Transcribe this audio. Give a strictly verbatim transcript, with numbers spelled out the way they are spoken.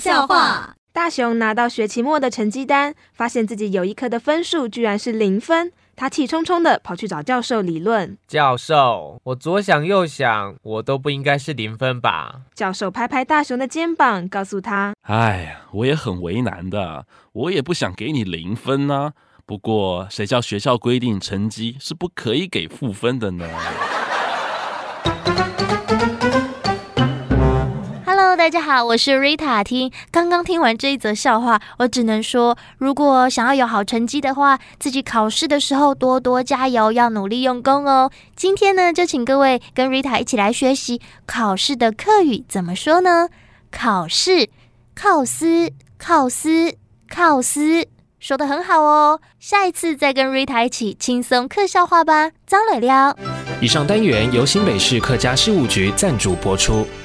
笑话。 大雄拿到学期末的成绩单，发现自己有一科的分数居然是零分，他气冲冲的跑去找教授理论。 教授，我左想右想，我都不应该是零分吧？ 教授拍拍大雄的肩膀，告诉他： 哎呀，我也很为难的，我也不想给你零分啊，不过谁叫学校规定成绩是不可以给负分的呢？ 大家好，我是 Rita。 听刚刚听完这一则笑话，我只能说，如果想要有好成绩的话，自己考试的时候多多加油，要努力用功哦。今天呢，就请各位跟 Rita 一起来学习考试的客语怎么说呢？考试，靠思，靠思，靠思，说得很好哦。下一次再跟 Rita 一起轻松客笑话吧。张磊聊。 以上单元由新北市客家事务局赞助播出。